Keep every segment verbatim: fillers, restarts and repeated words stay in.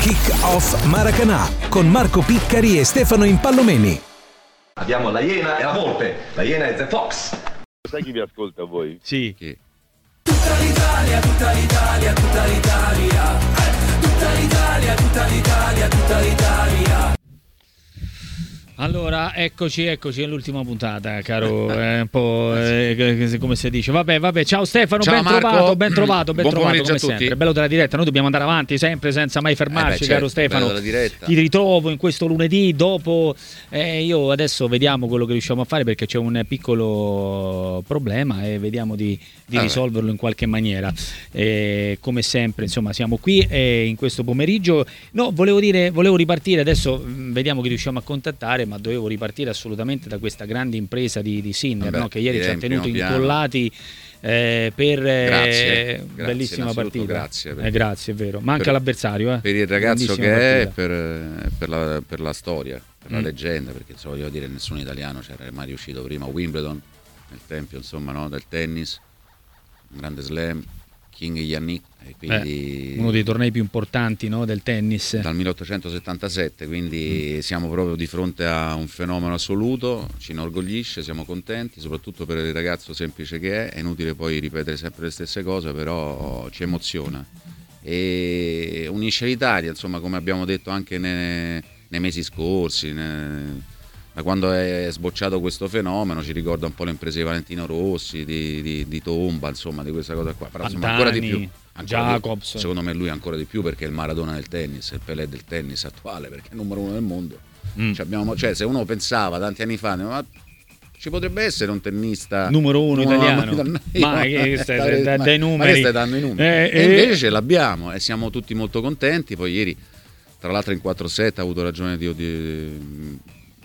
Kick Off Maracanã con Marco Piccari e Stefano Impallomeni. Abbiamo la Iena e la Volpe. La Iena è The Fox. Sai chi vi ascolta voi? Sì. Chi? Tutta l'Italia, tutta l'Italia, tutta l'Italia. Eh, tutta l'Italia, tutta l'Italia, tutta l'Italia. Allora, eccoci, eccoci all'ultima puntata, caro, è un po' eh, come si dice. Vabbè, vabbè, ciao Stefano, ciao ben Marco. trovato, ben trovato, ben Buon trovato pomeriggio come a tutti. sempre. Bello della diretta, noi dobbiamo andare avanti sempre senza mai fermarci, Eh beh, caro certo, Stefano. bello della diretta. Ti ritrovo in questo lunedì dopo eh, io adesso vediamo quello che riusciamo a fare perché c'è un piccolo problema e vediamo di, di ah, risolverlo in qualche maniera. E, come sempre, insomma, siamo qui e in questo pomeriggio. No, volevo dire, volevo ripartire adesso, mh, vediamo chi riusciamo a contattare, ma dovevo ripartire assolutamente da questa grande impresa di, di Sinner, Vabbè, no? Che ieri ci ha in tenuto primo incollati eh, per eh, Grazie, bellissima grazie, partita. Grazie, eh, grazie, è vero. Ma anche per, l'avversario, eh. per il ragazzo Grandissima che è, partita. per, per, la, per la storia, per Mm. la leggenda, perché insomma, voglio dire, nessun italiano c'era mai riuscito prima. Wimbledon, nel tempio insomma, no, del tennis, un grande slam, King Yannick, e quindi Eh, uno dei tornei più importanti, no, del tennis. dal milleottocentosettantasette, quindi mm. siamo proprio di fronte a un fenomeno assoluto, ci inorgoglisce, siamo contenti, soprattutto per il ragazzo semplice che è, è inutile poi ripetere sempre le stesse cose, però ci emoziona e unisce l'Italia, insomma, come abbiamo detto anche nei, nei mesi scorsi, ne, da quando è sbocciato questo fenomeno, ci ricorda un po' le imprese di Valentino Rossi, di, di, di Tomba, insomma, di questa cosa qua, però insomma, ancora di più. Jacobs. Più, secondo me lui ancora di più perché è il Maradona del tennis, il Pelé del tennis attuale, perché è il numero uno del mondo. Mm. Cioè, abbiamo, cioè, se uno pensava tanti anni fa, ma ci potrebbe essere un tennista numero uno numero italiano, italiano. ma che stai da, dai numeri, ma che stai dando i numeri? Eh, e eh. invece ce l'abbiamo e siamo tutti molto contenti. Poi ieri, tra l'altro, in quattro set ha avuto ragione di, di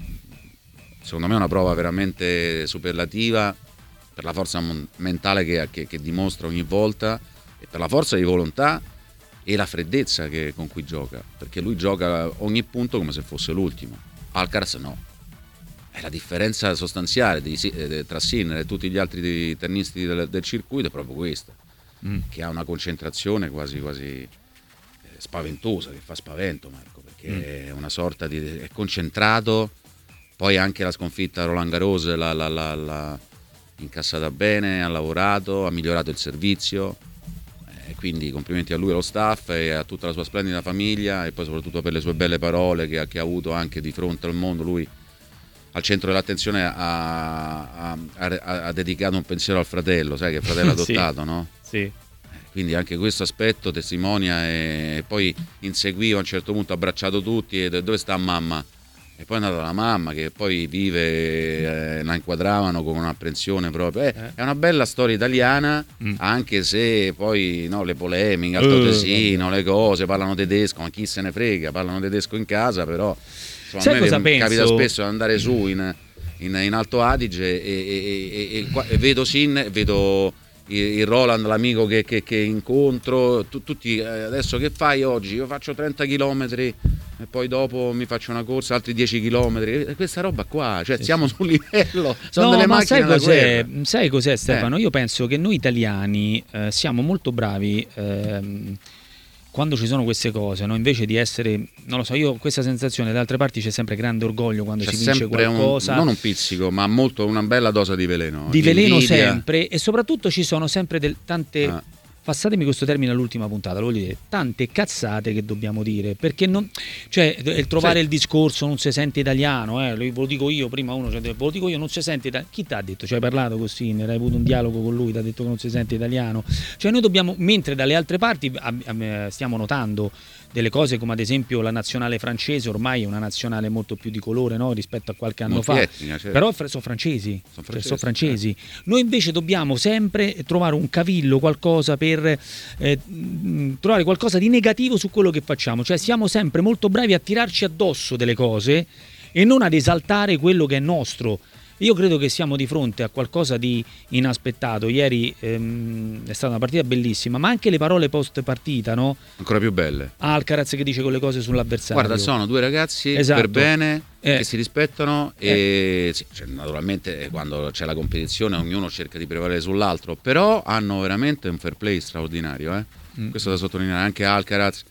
secondo me è una prova veramente superlativa per la forza mentale che, che, che dimostra ogni volta e per la forza di volontà e la freddezza che, con cui gioca, perché lui gioca ogni punto come se fosse l'ultimo. Alcaraz no, è la differenza sostanziale di, eh, tra Sinner e tutti gli altri tennisti del, del circuito è proprio questa, mm. che ha una concentrazione quasi quasi eh, spaventosa, che fa spavento, Marco, perché mm. è una sorta di è concentrato. Poi anche la sconfitta a Roland Garros l'ha, l'ha, l'ha, l'ha incassata bene, ha lavorato, ha migliorato il servizio, eh, quindi complimenti a lui e allo staff e a tutta la sua splendida famiglia e poi soprattutto per le sue belle parole che, che ha avuto anche di fronte al mondo. Lui al centro dell'attenzione ha, ha, ha, ha dedicato un pensiero al fratello, sai che il fratello adottato, sì, no? Sì. Quindi anche questo aspetto testimonia e poi inseguiva a un certo punto, ha abbracciato tutti e dove sta mamma? E poi è andata la mamma che poi vive, eh, la inquadravano con un'apprensione proprio. Eh, eh. È una bella storia italiana, mm. anche se poi no, le polemiche, Altoatesino, uh, le cose, parlano tedesco, ma chi se ne frega, parlano tedesco in casa, però insomma, sai a me cosa mi penso? capita spesso di andare su in, in, in Alto Adige e, e, e, e, e vedo Sin, vedo il Roland, l'amico che, che, che incontro, tu, tutti eh, adesso che fai oggi? Io faccio trenta chilometri e poi dopo mi faccio una corsa, altri dieci chilometri, e questa roba qua, cioè siamo sul livello, sono no, delle ma macchine sai da cos'è, guerra. sai cos'è Stefano? Eh. Io penso che noi italiani eh, siamo molto bravi ehm, quando ci sono queste cose, no? Invece di essere, non lo so, io ho questa sensazione, da altre parti c'è sempre grande orgoglio quando c'è si vince qualcosa. Un, non un pizzico, ma molto una bella dose di veleno. Di, di veleno invidia. sempre, e soprattutto ci sono sempre del, tante... Ah. Passatemi questo termine all'ultima puntata, lo voglio dire, tante cazzate che dobbiamo dire, perché non, cioè il trovare sì. il discorso non si sente italiano, eh, ve lo dico io, prima uno, cioè, ve lo dico io, non si sente italiano, chi ti ha detto, cioè hai parlato con Sinner, hai avuto un dialogo con lui, ti ha detto che non si sente italiano, cioè noi dobbiamo, mentre dalle altre parti stiamo notando delle cose come ad esempio la nazionale francese, ormai è una nazionale molto più di colore, no? Rispetto a qualche anno Molto fa, etnica, certo. Però sono francesi, sono francesi, cioè, sono francesi. Eh. Noi invece dobbiamo sempre trovare un cavillo, qualcosa per eh, trovare qualcosa di negativo su quello che facciamo, cioè siamo sempre molto bravi a tirarci addosso delle cose e non ad esaltare quello che è nostro. Io credo che siamo di fronte a qualcosa di inaspettato. Ieri ehm, è stata una partita bellissima, ma anche le parole post partita, no? Ancora più belle. Alcaraz che dice quelle cose sull'avversario. Guarda, sono due ragazzi esatto. per bene, eh. che si rispettano eh. e sì, cioè, naturalmente quando c'è la competizione ognuno cerca di prevalere sull'altro, però hanno veramente un fair play straordinario, eh? mm. Questo da sottolineare, anche Alcaraz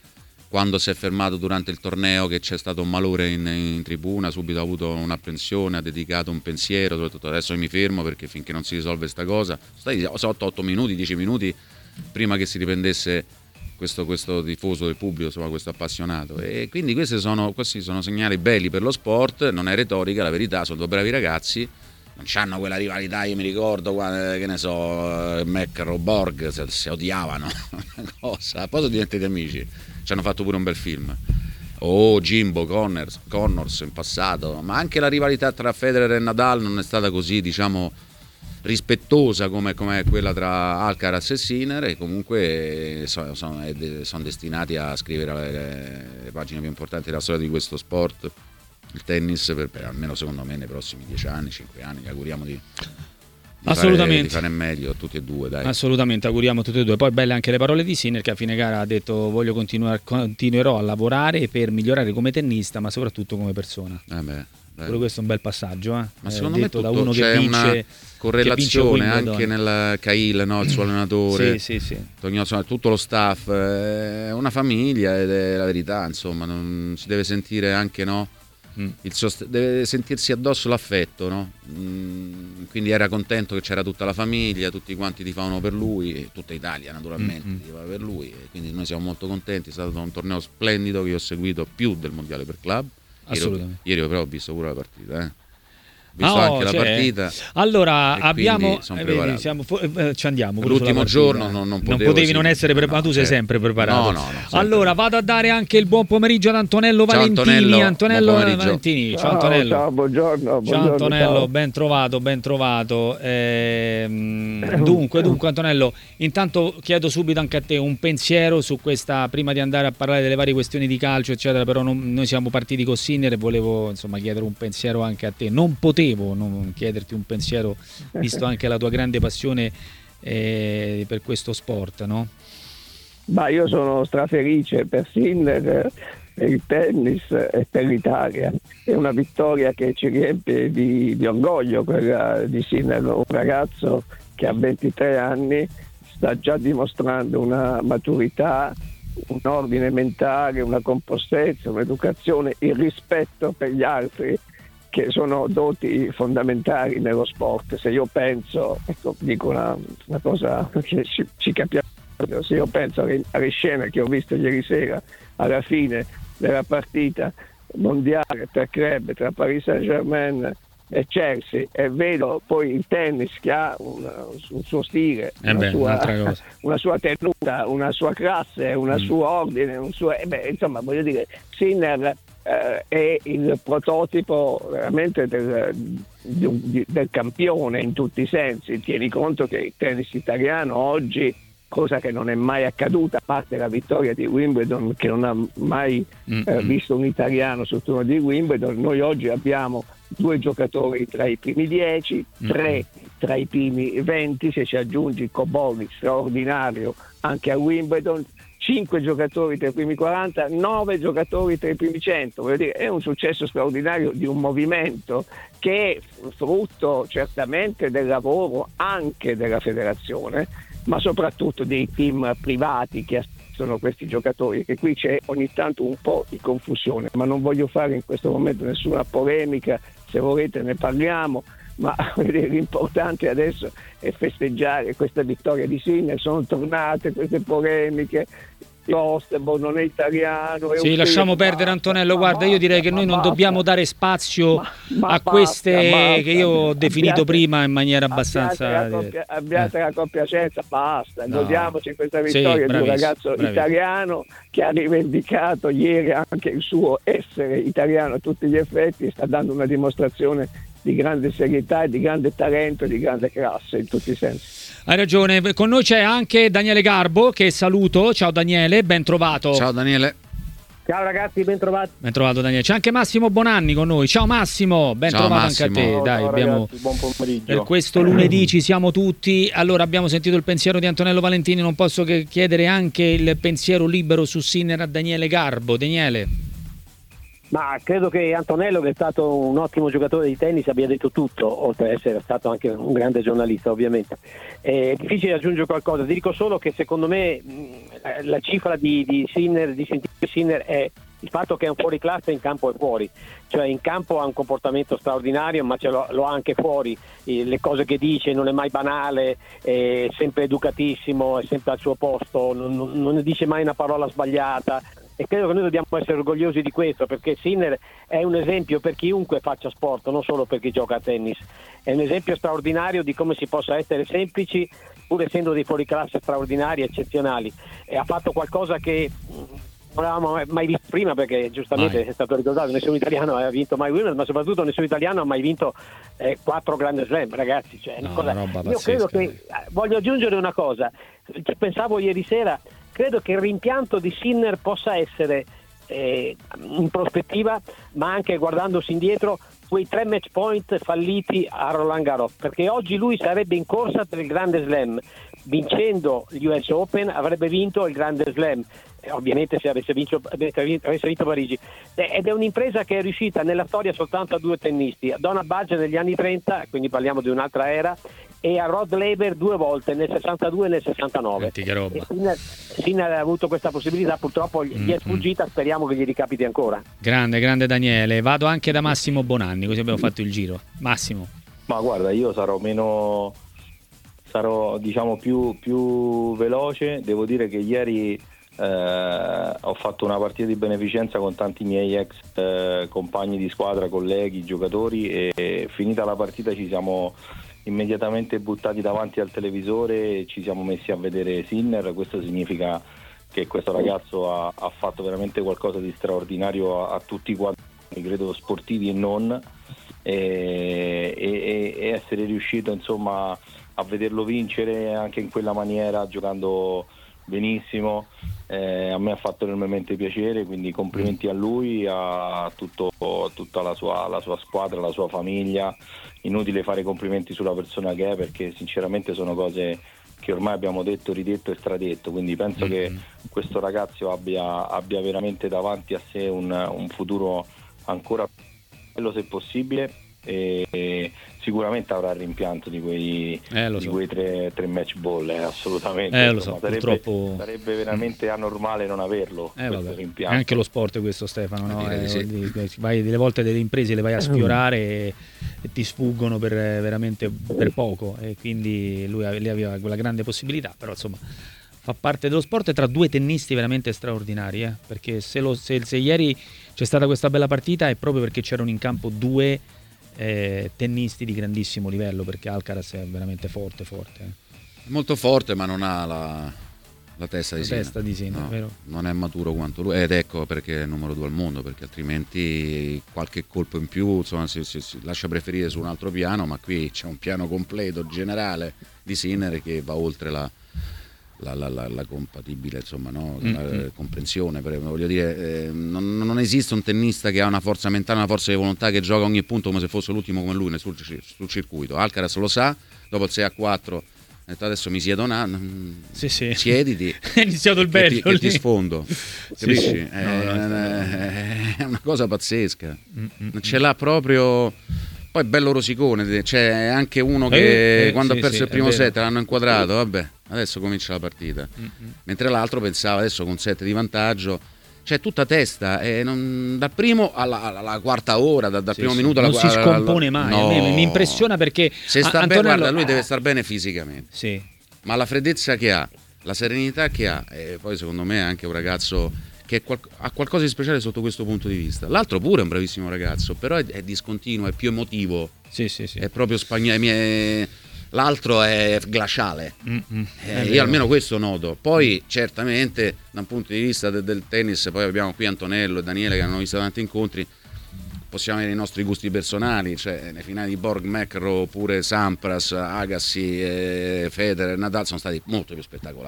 quando si è fermato durante il torneo che c'è stato un malore in, in tribuna, subito ha avuto un'apprensione, ha dedicato un pensiero, soprattutto adesso io mi fermo perché finché non si risolve sta cosa, stai sotto otto minuti, dieci minuti prima che si riprendesse questo, questo tifoso del pubblico, insomma questo appassionato, e quindi questi sono, questi sono segnali belli per lo sport, non è retorica, la verità, sono due bravi ragazzi, non c'hanno quella rivalità, io mi ricordo quando, che ne so, McEnroe, Borg si, si odiavano, una cosa, poi sono diventati amici, ci hanno fatto pure un bel film, o oh, Jimbo Connors, Connors in passato, ma anche la rivalità tra Federer e Nadal non è stata così, diciamo, rispettosa come, come quella tra Alcaraz e Sinner, e comunque sono, sono, sono destinati a scrivere le, le pagine più importanti della storia di questo sport, il tennis, per, per almeno secondo me nei prossimi dieci anni, cinque anni, che auguriamo di, di, assolutamente. Fare, di fare meglio tutti e due, dai. Assolutamente, auguriamo tutti e due. Poi belle anche le parole di Sinner, che a fine gara ha detto voglio continuare, continuerò a lavorare per migliorare come tennista, ma soprattutto come persona. Eh beh, Pure questo è un bel passaggio, eh? Ma secondo eh, me tutto, da uno c'è che vince, una correlazione che anche nel Cahill, no? Il suo allenatore, sì, sì, sì. Tognozzo, tutto lo staff, è una famiglia ed è la verità, insomma, non si deve sentire anche, no? Mm. Il sost- deve sentirsi addosso l'affetto, no? Mm, quindi era contento che c'era tutta la famiglia, tutti quanti tifavano per lui, e tutta Italia naturalmente mm-hmm. tifava per lui, e quindi noi siamo molto contenti, è stato un torneo splendido che io ho seguito più del mondiale per club. Assolutamente. Ieri, ieri però ho visto pure la partita, eh. Ho visto oh, anche la cioè, partita. Allora abbiamo eh, vedi, siamo, eh, ci andiamo l'ultimo giorno non, non, potevo, non potevi sì. non essere preparato, no, tu sei certo. sempre preparato. No, no, no, sempre. Allora vado a dare anche il buon pomeriggio ad Antonello Ciao, Valentini. Antonello, Antonello Valentini. Ciao, ciao Antonello. Ciao, buongiorno, buongiorno. Ciao Antonello, ciao. ben trovato, ben trovato. Ehm, dunque, dunque Antonello, intanto chiedo subito anche a te un pensiero su questa, prima di andare a parlare delle varie questioni di calcio, eccetera, però non, noi siamo partiti con Sinner e volevo insomma chiedere un pensiero anche a te. Non potevo non chiederti un pensiero, visto anche la tua grande passione eh, per questo sport, no? Ma io sono strafelice per Sinner, per il tennis e per l'Italia. È una vittoria che ci riempie di, di orgoglio, quella di Sinner, un ragazzo che a ventitré anni sta già dimostrando una maturità, un ordine mentale, una compostezza, un'educazione, il rispetto per gli altri, che sono doti fondamentali nello sport. Se io penso, ecco, dico una, una cosa che ci, ci capiamo, se io penso alle, alle scene che ho visto ieri sera alla fine della partita mondiale tra club, tra Paris Saint-Germain e Chelsea, e vedo poi il tennis che ha una, un suo stile, eh una, beh, sua, una sua tenuta, una sua classe, un mm. suo ordine, un suo, eh beh, insomma, voglio dire, Sinner eh, è il prototipo veramente del, di, del campione in tutti i sensi. Tieni conto che il tennis italiano oggi, cosa che non è mai accaduta, a parte la vittoria di Wimbledon, che non ha mai eh, visto un italiano sul turno di Wimbledon, noi oggi abbiamo due giocatori tra i primi dieci, tre tra i primi venti, se ci aggiungi Cobolli, straordinario anche a Wimbledon, cinque giocatori tra i primi quaranta, nove giocatori tra i primi cento. Voglio dire, è un successo straordinario di un movimento che è frutto certamente del lavoro anche della federazione, ma soprattutto dei team privati che sono questi giocatori, che qui c'è ogni tanto un po' di confusione, ma non voglio fare in questo momento nessuna polemica, se volete ne parliamo, ma l'importante adesso è festeggiare questa vittoria di Sinner. Sono tornate queste polemiche, Ostebo non è italiano, è sì, lasciamo film, perdere ma, Antonello, ma guarda, basta, io direi che noi non basta. dobbiamo dare spazio ma, ma a basta, queste basta, che io ho definito abbiate, prima in maniera abbastanza abbiate la, coppia, abbiate eh. la compiacenza, basta, no. godiamoci questa vittoria sì, di un ragazzo bravissimo. italiano che ha rivendicato ieri anche il suo essere italiano a tutti gli effetti, sta dando una dimostrazione di grande serietà e di grande talento e di grande classe in tutti i sensi. Hai ragione, con noi c'è anche Daniele Garbo, che saluto. Ciao Daniele, ben trovato. Ciao Daniele. Ciao ragazzi, ben trovati. Ben trovato Daniele. C'è anche Massimo Bonanni con noi. Ciao Massimo, ben Ciao, trovato Massimo. anche a te. Ciao, Dai, ciao, abbiamo ragazzi, buon pomeriggio. Per questo lunedì ci siamo tutti. Allora, abbiamo sentito il pensiero di Antonello Valentini, non posso che chiedere anche il pensiero libero su Sinner a Daniele Garbo. Daniele. Ma credo che Antonello, che è stato un ottimo giocatore di tennis, abbia detto tutto, oltre ad essere stato anche un grande giornalista, ovviamente. È difficile aggiungere qualcosa, ti dico solo che secondo me mh, la cifra di, di Sinner, di sentire Sinner, è il fatto che è un fuoriclasse in campo e fuori, cioè in campo ha un comportamento straordinario, ma ce lo, lo ha anche fuori, eh, le cose che dice, non è mai banale, è sempre educatissimo, è sempre al suo posto, non, non, non dice mai una parola sbagliata. E credo che noi dobbiamo essere orgogliosi di questo, perché Sinner è un esempio per chiunque faccia sport, non solo per chi gioca a tennis. È un esempio straordinario di come si possa essere semplici, pur essendo dei fuoriclasse straordinari, eccezionali. E ha fatto qualcosa che non avevamo mai visto prima, perché giustamente mai. È stato ricordato, nessun italiano aveva vinto mai Wimbledon, ma soprattutto nessun italiano ha mai vinto eh, quattro Grand Slam, ragazzi. Cioè, no, cosa... Io pazzesca. Credo che, voglio aggiungere una cosa, ci pensavo ieri sera, credo che il rimpianto di Sinner possa essere eh, in prospettiva, ma anche guardandosi indietro, quei tre match point falliti a Roland Garros, perché oggi lui sarebbe in corsa per il Grande Slam, vincendo gli U S Open avrebbe vinto il Grande Slam, eh, ovviamente se avesse vinto, avesse vinto Parigi, eh, ed è un'impresa che è riuscita nella storia soltanto a due tennisti, a Donna Budge negli anni trenta, quindi parliamo di un'altra era, e a Rod Laver due volte, nel sessantadue e nel sessantanove. E Sinner, Sinner ha avuto questa possibilità, purtroppo gli mm-hmm. è sfuggita, speriamo che gli ricapiti ancora. Grande, grande Daniele. Vado anche da Massimo Bonanni, così abbiamo fatto il giro. Massimo. Ma guarda, io sarò meno, sarò diciamo più, più veloce. Devo dire che ieri eh, ho fatto una partita di beneficenza con tanti miei ex eh, compagni di squadra, colleghi, giocatori, e, e finita la partita ci siamo immediatamente buttati davanti al televisore e ci siamo messi a vedere Sinner. Questo significa che questo ragazzo ha, ha fatto veramente qualcosa di straordinario a, a tutti quanti, credo sportivi e non, e, e, e essere riuscito insomma a vederlo vincere anche in quella maniera, giocando benissimo, eh, a me ha fatto enormemente piacere, quindi complimenti a lui, a, tutto, a tutta la sua, la sua squadra, la sua famiglia. Inutile fare complimenti sulla persona che è, perché sinceramente sono cose che ormai abbiamo detto, ridetto e stradetto, quindi penso mm-hmm. che questo ragazzo abbia, abbia veramente davanti a sé un, un futuro ancora più bello se possibile, e, e sicuramente avrà il rimpianto di quei, eh, di so. quei tre, tre match ball, eh, assolutamente. Eh, lo so, sarebbe, purtroppo... sarebbe veramente anormale non averlo, eh, questo rimpianto. È anche lo sport questo, Stefano, no? Eh, sì. vai, delle volte delle imprese le vai a sfiorare e, e ti sfuggono per veramente per poco, e quindi lui, lui aveva quella grande possibilità, però insomma fa parte dello sport, tra due tennisti veramente straordinari, eh? Perché se, lo, se, se ieri c'è stata questa bella partita è proprio perché c'erano in campo due Eh, tennisti di grandissimo livello, perché Alcaraz è veramente forte forte eh. molto forte, ma non ha la, la testa di la Sinner, testa di Sinner, no, vero? Non è maturo quanto lui, ed ecco perché è il numero due al mondo, perché altrimenti qualche colpo in più insomma si, si, si lascia preferire su un altro piano, ma qui c'è un piano completo generale di Sinner che va oltre la La, la, la, la compatibile insomma no? la mm-hmm. comprensione, per, voglio dire eh, non, non esiste un tennista che ha una forza mentale, una forza di volontà, che gioca ogni punto come se fosse l'ultimo come lui sul, sul circuito. Alcaraz lo sa, dopo il sei a quattro ha detto adesso mi siedo, na, sì, sì. siediti, è iniziato il bello, che ti, che ti sfondo, capisci? Sì, sì. È, no, no, è, è una cosa pazzesca, mm-hmm. ce l'ha proprio. Poi bello rosicone, c'è anche uno che eh, eh, quando sì, ha perso sì, il primo è vero. set l'hanno inquadrato, vabbè, adesso comincia la partita. Mm-hmm. Mentre l'altro pensava adesso con sette di vantaggio, cioè tutta testa, e non, dal primo alla, alla quarta ora, dal, dal sì, primo sì. minuto non alla si quarta. scompone mai, no. a me mi impressiona perché se sta Antonello... bene, guarda, lui deve star bene fisicamente, sì. ma la freddezza che ha, la serenità che ha, e poi secondo me è anche un ragazzo che qual- ha qualcosa di speciale sotto questo punto di vista. L'altro pure è un bravissimo ragazzo, però è, è discontinuo, è più emotivo, sì, sì, sì. è proprio spagnolo. L'altro è glaciale, Mm-hmm. eh, io almeno questo noto. Poi certamente da un punto di vista de- del tennis, poi abbiamo qui Antonello e Daniele che hanno visto tanti incontri, possiamo avere i nostri gusti personali, cioè le finali di Borg, McEnroe, pure Sampras, Agassi, eh, Federer, Nadal sono stati molto più spettacolari,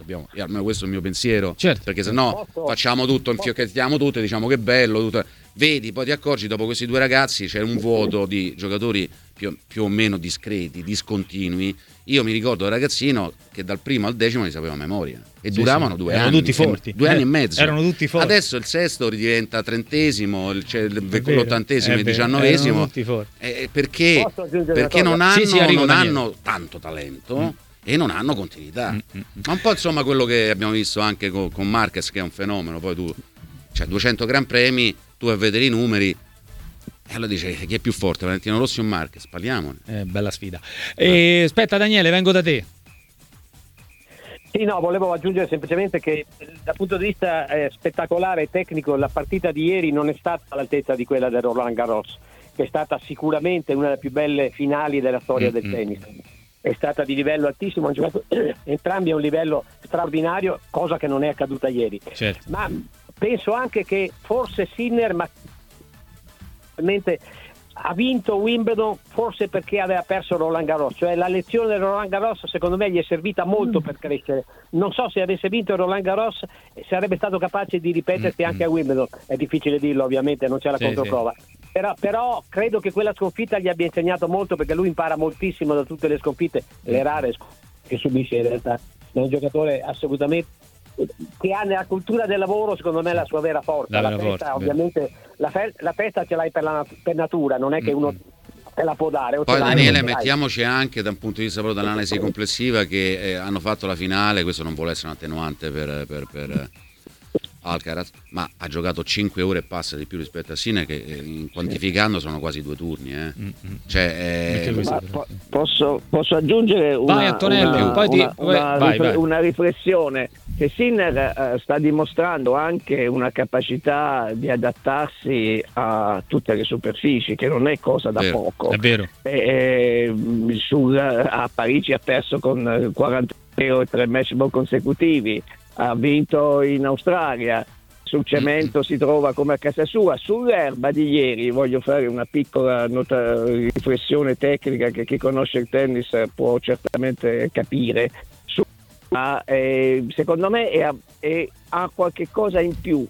dobbiamo, almeno questo è il mio pensiero, certo. perché se no facciamo tutto, infiocchettiamo tutto e diciamo che bello, tutto. Vedi, poi ti accorgi dopo questi due ragazzi c'è un vuoto di giocatori più, più o meno discreti, discontinui. Io mi ricordo da ragazzino che dal primo al decimo li sapevo a memoria e sì, duravano sì. due erano anni, tutti forti. due eh, anni e mezzo. Erano tutti forti. Adesso il sesto diventa trentesimo, il, cioè, vero, l'ottantesimo, il vero, diciannovesimo. erano tutti forti. Eh, perché Posso aggiungere perché una non cosa? hanno, Sì, sì, arrivo, non Daniele. hanno tanto talento. Mm. E non hanno continuità. Mm, mm, mm. Ma un po' insomma quello che abbiamo visto anche con, con Marquez, che è un fenomeno. Poi tu, cioè duecento gran premi, tu a vedere i numeri e allora dice chi è più forte, Valentino Rossi o Marquez? Parliamone. Eh, bella sfida. E, aspetta Daniele, vengo da te. Sì, no, volevo aggiungere semplicemente che dal punto di vista eh, spettacolare e tecnico la partita di ieri non è stata all'altezza di quella del Roland Garros, che è stata sicuramente una delle più belle finali della storia Mm-hmm. del tennis. È stata di livello altissimo, hanno giocato entrambi a un livello straordinario, cosa che non è accaduta ieri. Certo. Ma penso anche che forse Sinner ma ha vinto Wimbledon forse perché aveva perso Roland Garros, cioè la lezione del Roland Garros secondo me gli è servita molto per crescere. Non so se avesse vinto il Roland Garros sarebbe stato capace di ripetersi anche a Wimbledon, è difficile dirlo ovviamente, non c'è la Sì, controprova. Però, però credo che quella sconfitta gli abbia insegnato molto, perché lui impara moltissimo da tutte le sconfitte, le rare che subisce in realtà. È un giocatore assolutamente che ha nella cultura del lavoro secondo me la sua vera forza. La La, vera testa, forza, ovviamente la, fe- la testa ce l'hai per, la, per natura, non è che uno te la può dare. O Poi ce l'hai, Daniele, non ce l'hai. mettiamoci anche da un punto di vista proprio dell'analisi complessiva che eh, hanno fatto la finale, questo non vuole essere un attenuante per, per, per eh, Alcaraz, ma ha giocato cinque ore e passa di più rispetto a Sinner, che eh, in quantificando sono quasi due turni, eh. Mm-hmm. Cioè, eh, Ma po- posso, posso aggiungere una, Vai, Antonello, una, poi ti- una, una, vai, rifle- vai. una riflessione che Sinner eh, sta dimostrando anche una capacità di adattarsi a tutte le superfici, che non è cosa da Vero, poco. È vero. Eh, sul, a Parigi ha perso con quaranta e tre match ball consecutivi, ha vinto in Australia, sul cemento si trova come a casa sua. Sull'erba di ieri voglio fare una piccola nota, riflessione tecnica che chi conosce il tennis può certamente capire. Su, ma, eh, secondo me è, è, ha qualche cosa in più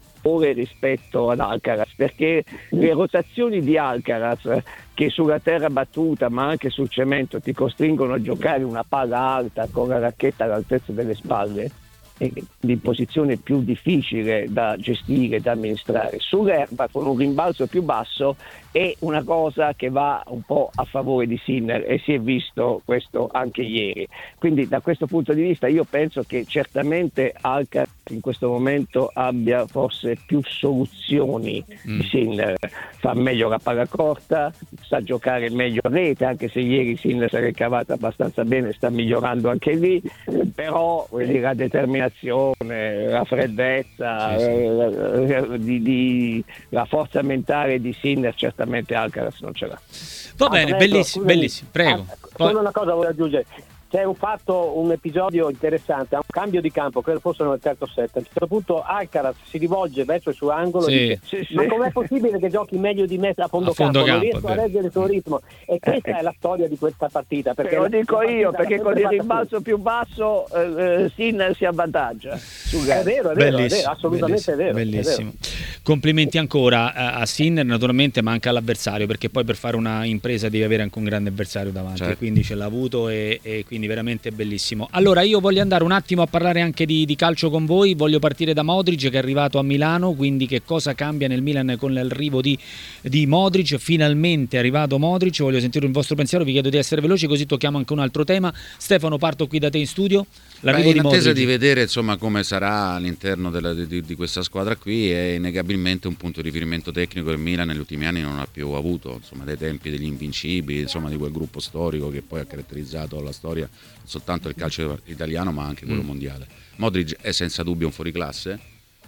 rispetto ad Alcaraz, perché le rotazioni di Alcaraz, che sulla terra battuta ma anche sul cemento ti costringono a giocare una palla alta con la racchetta all'altezza delle spalle, è in posizione più difficile da gestire, da amministrare. Sull'erba con un rimbalzo più basso è una cosa che va un po' a favore di Sinner, e si è visto questo anche ieri. Quindi da questo punto di vista io penso che certamente Alcaraz in questo momento abbia forse più soluzioni Mm. di Sinner. Fa meglio la palla corta, sa giocare meglio a rete, anche se ieri Sinner si è ricavato abbastanza bene, sta migliorando anche lì, però voglio dire, la determinazione, la freddezza, Sì, sì. eh, di, di, la forza mentale di Sinner certamente Alcaraz non ce l'ha. Va bene, Antonello, bellissimo, scusami. bellissimo, prego. Ah, Poi- solo una cosa voglio aggiungere. C'è un fatto, un episodio interessante, ha un cambio di campo, credo fosse nel terzo set. A un certo punto Alcaraz si rivolge verso il suo angolo Sì. e dice: Sì, sì. ma com'è possibile che giochi meglio di me a fondo, A fondo campo? Non campo, riesco è a vero. reggere il tuo ritmo. E questa è la storia di questa partita. Perché Te lo la- dico la io, partita perché l'ha con il sempre fatta rimbalzo più basso eh, eh, Sinner si avvantaggia. Sul È gas. vero, è vero, è Bellissimo, vero, assolutamente è vero. bellissimo, è vero. bellissimo. Complimenti ancora a, a Sinner, naturalmente, ma anche all'avversario, perché poi per fare una impresa devi avere anche un grande avversario davanti, Certo. quindi ce l'ha avuto e, e quindi veramente bellissimo. Allora io voglio andare un attimo a parlare anche di, di calcio con voi, voglio partire da Modric, che è arrivato a Milano, quindi che cosa cambia nel Milan con l'arrivo di, di Modric. Finalmente è arrivato Modric, voglio sentire il vostro pensiero, vi chiedo di essere veloci così tocchiamo anche un altro tema. Stefano, parto qui da te in studio. L'arrivo Beh, di in attesa Modric. di vedere insomma come sarà all'interno della- di, di questa squadra qui, è innegabilmente un punto di riferimento tecnico che il Milan negli ultimi anni non ha più avuto, insomma, dai tempi degli invincibili, insomma, di quel gruppo storico che poi ha caratterizzato la storia non soltanto del calcio italiano ma anche quello Mm. mondiale. Modric è senza dubbio un fuoriclasse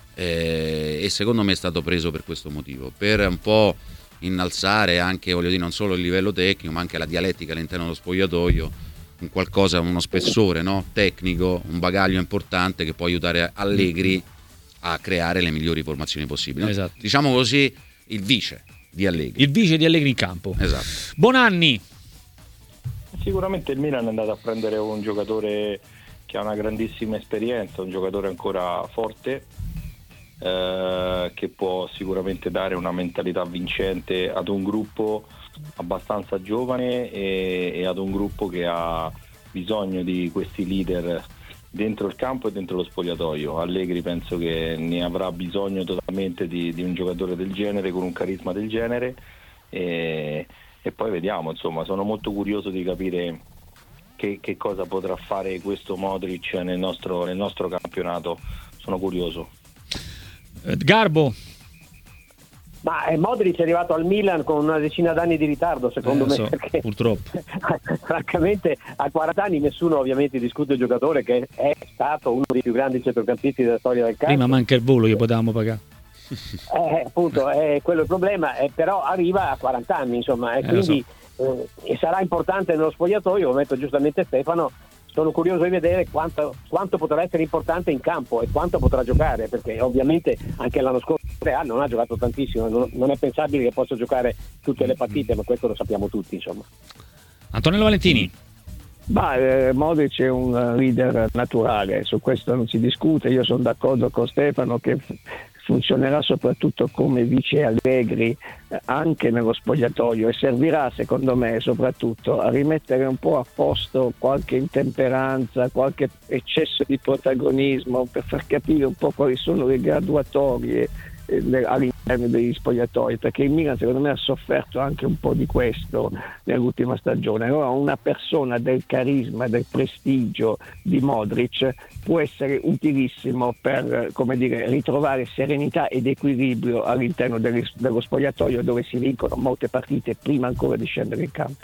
eh, e secondo me è stato preso per questo motivo, per un po' innalzare anche, voglio dire, non solo il livello tecnico ma anche la dialettica all'interno dello spogliatoio, un qualcosa, uno spessore, no? Tecnico, un bagaglio importante che può aiutare Allegri a creare le migliori formazioni possibili. Esatto. Diciamo così, il vice di Allegri. Il vice di Allegri in campo. Esatto. Bonanni. Sicuramente il Milan è andato a prendere un giocatore che ha una grandissima esperienza, un giocatore ancora forte, eh, che può sicuramente dare una mentalità vincente ad un gruppo abbastanza giovane e, e ad un gruppo che ha bisogno di questi leader dentro il campo e dentro lo spogliatoio. Allegri penso che ne avrà bisogno totalmente di, di un giocatore del genere, con un carisma del genere, e, e poi vediamo, insomma, sono molto curioso di capire Che, che cosa potrà fare questo Modric nel nostro, nel nostro campionato. Sono curioso. Garbo. Ma eh, Modric è arrivato al Milan con una decina d'anni di ritardo, secondo eh, me, so, perché purtroppo francamente a quaranta anni nessuno ovviamente discute il giocatore che è stato uno dei più grandi centrocampisti della storia del calcio. Prima manca il volo che potevamo pagare. Eh, appunto, è quello il problema, eh, però arriva a quaranta anni, insomma, e eh, quindi so. Eh, e sarà importante nello spogliatoio, come ha detto giustamente Stefano. Sono curioso di vedere quanto, quanto potrà essere importante in campo e quanto potrà giocare, perché ovviamente anche l'anno scorso Real non ha giocato tantissimo, non, non è pensabile che possa giocare tutte le partite, ma questo lo sappiamo tutti, insomma. Antonello Valentini. Ma eh, Modric è un leader naturale, su questo non si discute. Io sono d'accordo con Stefano che funzionerà soprattutto come vice Allegri eh, anche nello spogliatoio, e servirà secondo me soprattutto a rimettere un po' a posto qualche intemperanza, qualche eccesso di protagonismo, per far capire un po' quali sono le graduatorie eh, all'interno degli spogliatoi, perché il Milan secondo me ha sofferto anche un po' di questo nell'ultima stagione. Allora una persona del carisma, del prestigio di Modric può essere utilissimo per, come dire, ritrovare serenità ed equilibrio all'interno del, dello spogliatoio, dove si vincono molte partite prima ancora di scendere in campo.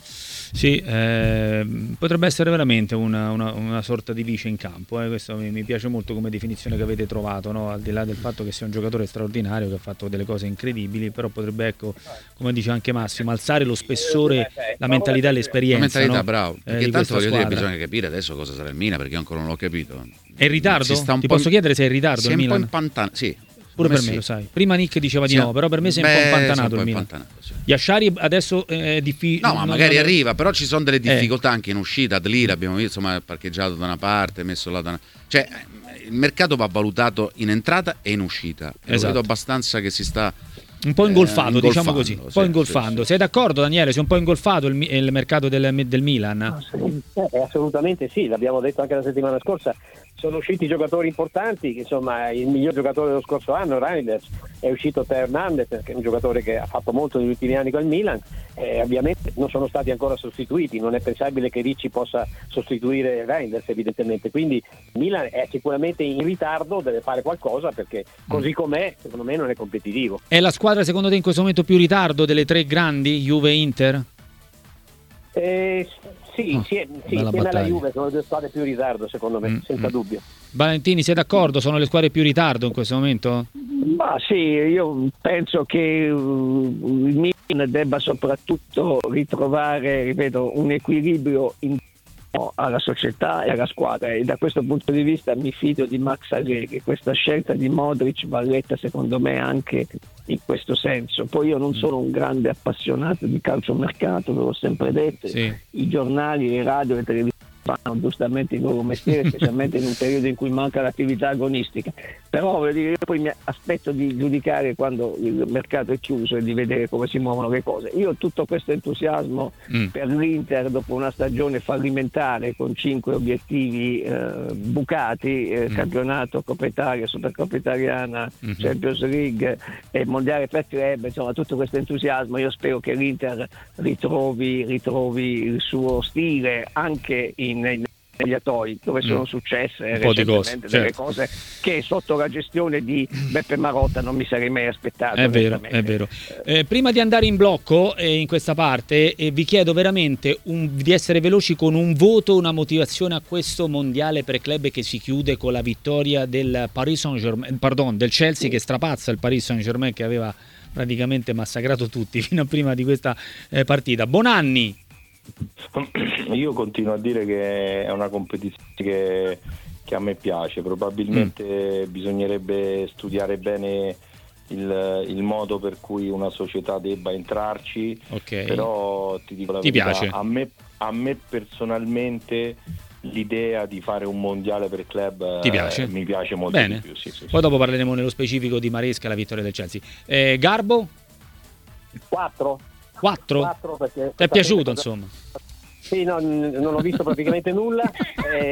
Sì, eh, potrebbe essere veramente una, una, una sorta di vice in campo, eh. Questo mi, mi piace molto come definizione che avete trovato, no? Al di là del fatto che sia un giocatore straordinario che ha fatto delle cose incredibili, però potrebbe, ecco, come dice anche Massimo, alzare lo spessore, la mentalità e l'esperienza. La mentalità, no? bravo, perché eh, tanto voglio squadra. dire, bisogna capire adesso cosa sarà il Milan, perché io ancora non l'ho capito. È in ritardo? Ti posso in... chiedere se è in ritardo si il Milan? È un po' impantanato, sì. Pure per sì. me, lo sai. Prima Nick diceva di sì. no, però per me si è Beh, un po' impantanato un il po' Milan. Sì. Yashari adesso è difficile. No, ma magari non... arriva, però ci sono delle difficoltà eh. anche in uscita. Adli abbiamo visto, insomma, parcheggiato da una parte, messo là da una... Cioè, il mercato va valutato in entrata e in uscita. E esatto. Vedo abbastanza che si sta un po' ingolfato, eh, diciamo così, un po' sì, ingolfando. Sì, sì. Sei d'accordo, Daniele? Sei un po' ingolfato il, il mercato del, del Milan? Eh, assolutamente sì, l'abbiamo detto anche la settimana scorsa. Sono usciti giocatori importanti, insomma il miglior giocatore dello scorso anno, Reinders, è uscito Teo Hernandez, che è un giocatore che ha fatto molto negli ultimi anni con il Milan, e ovviamente non sono stati ancora sostituiti, non è pensabile che Ricci possa sostituire Reinders evidentemente, quindi il Milan è sicuramente in ritardo, deve fare qualcosa, perché così com'è secondo me non è competitivo. È la squadra secondo te in questo momento più in ritardo delle tre grandi, Juve e Inter? Eh, sì, oh, sì, sì insieme alla Juve sono le due squadre più in ritardo secondo me, mm, senza mm. dubbio. Valentini, sei d'accordo? Sono le squadre più in ritardo in questo momento? Ma sì, io penso che uh, il Milan debba soprattutto ritrovare, ripeto, un equilibrio in alla società e alla squadra, e da questo punto di vista mi fido di Max Allegri. Questa scelta di Modric va letta secondo me anche in questo senso. Poi io non sono un grande appassionato di calciomercato, ve l'ho sempre detto, sì. I giornali, le radio, le televisioni fanno giustamente il loro mestiere, specialmente in un periodo in cui manca l'attività agonistica, però voglio dire, io poi mi aspetto di giudicare quando il mercato è chiuso e di vedere come si muovono le cose. Io ho tutto questo entusiasmo mm. per l'Inter dopo una stagione fallimentare con cinque obiettivi eh, bucati, eh, mm. campionato, Coppa Italia, Supercoppa Italiana, mm-hmm. Champions League e Mondiale per club, insomma tutto questo entusiasmo. Io spero che l'Inter ritrovi, ritrovi il suo stile anche in nei spogliatoi, dove sono successe un po' di cose, delle certo. cose che sotto la gestione di Beppe Marotta non mi sarei mai aspettato. È vero, è vero. Eh, prima di andare in blocco eh, in questa parte, eh, vi chiedo veramente un, di essere veloci con un voto, una motivazione a questo mondiale per club che si chiude con la vittoria del Paris Saint-Germain, pardon, del Chelsea, che strapazza il Paris Saint-Germain, che aveva praticamente massacrato tutti fino a prima di questa eh, partita. Bonanni. Io continuo a dire che è una competizione che, che a me piace, probabilmente mm. bisognerebbe studiare bene il, il modo per cui una società debba entrarci, okay. Però ti dico la ti verità, piace? A me, a me personalmente l'idea di fare un mondiale per club Ti piace? eh, mi piace molto. Bene. Di più. Sì, sì, Poi sì. dopo parleremo nello specifico di Maresca, la vittoria del Chelsea. Eh, Garbo? quattro. quattro? quattro perché Ti è piaciuto, insomma? Sì, no, n- non ho visto praticamente nulla. Eh,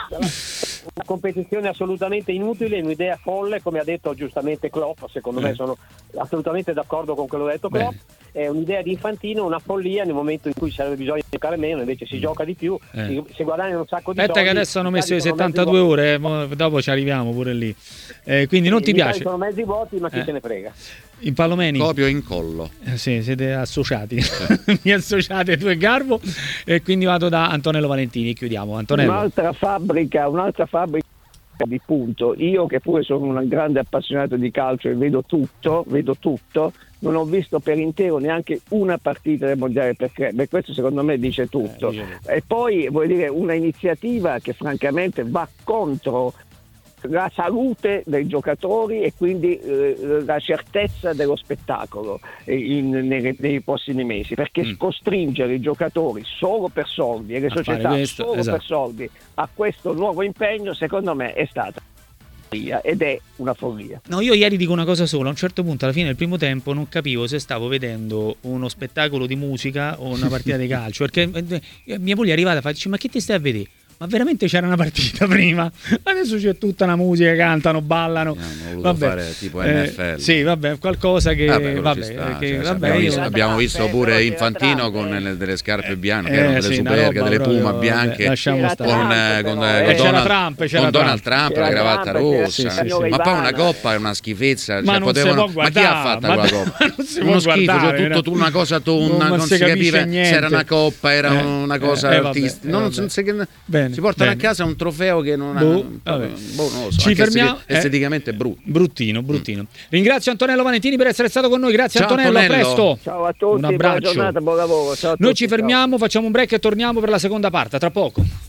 una competizione assolutamente inutile, un'idea folle, come ha detto giustamente Klopp. Secondo Eh. me sono assolutamente d'accordo con quello che ha detto Klopp. Bene. È un'idea di Infantino, una follia nel momento in cui sarebbe bisogno di giocare meno, invece si gioca di più, Eh. si, si guadagnano un sacco di Aspetta soldi. che adesso hanno i messo le stadi sono settantadue mezzi ore, eh, mo- dopo ci arriviamo pure lì. Eh, quindi non vuoti. ti Gli stadi piace? sono mezzi vuoti, ma chi Eh. se ne frega. In Palomeni? Copio in collo. Eh, sì, siete associati. Mi associate tu e Garbo. E quindi vado da Antonello Valentini. Chiudiamo. Antonello. Un'altra fabbrica, un'altra fabbrica di punto. Io che pure sono un grande appassionato di calcio e vedo tutto, vedo tutto, non ho visto per intero neanche una partita del mondiale per club, e questo secondo me dice tutto. Eh, dice tutto. E poi vuol dire una iniziativa che francamente va contro la salute dei giocatori e quindi eh, la certezza dello spettacolo eh, in- nei, nei prossimi mesi, perché Mm. costringere i giocatori solo per soldi e le A fare società questo, solo esatto. per soldi a questo nuovo impegno, secondo me è stata follia, ed è una follia. No, io ieri dico una cosa sola. A un certo punto, alla fine del primo tempo, non capivo se stavo vedendo uno spettacolo di musica o una partita di calcio. Perché eh, mia moglie è arrivata e fa: dice, ma che ti stai a vedere? Ma veramente c'era una partita prima? Adesso c'è tutta una musica, cantano, ballano. Abbiamo voluto Vabbè. fare tipo Eh, N F L. sì, vabbè, qualcosa che Vabbè, quello vabbè, ci sta, che- cioè, vabbè, abbiamo, io- visto, abbiamo visto C'era pure Trump, Infantino c'era con Trump. le- delle scarpe bianche, Eh, che erano delle sì, una superghe, roba delle proprio, puma vabbè, bianche, lasciamo C'era stare. con, Trump, eh, con, però, eh, eh, con c'era Donald, Trump, c'era con Donald Trump. Trump, la C'era cravatta Trump, c'era- rossa. sì, sì, signora sì. Ma poi Ivana. una coppa è una schifezza. Ma Cioè, non si potevano- può ma chi ha guardare, fatto ma- quella coppa? non si Uno può schifo, guardare, cioè, era- tutto una cosa tonda, non non si si capisce capiva niente. se era una coppa, era Eh, una cosa eh, vabbè, artistica. eh, Non, vabbè. non si, che- Bene, si portano bene. a casa un trofeo che non Boh, ha, vabbè. boh, non lo so, Ci anche fermiamo, esteti- eh. esteticamente è brutto. Bruttino, bruttino. Ringrazio Antonello Valentini per essere stato con noi. Grazie Ciao, Antonello, Antonello. a presto. Ciao a tutti, Un buona abbraccio. giornata, buon lavoro. Ciao a Noi tutti, ci ciao. fermiamo, facciamo un break e torniamo per la seconda parte. Tra poco.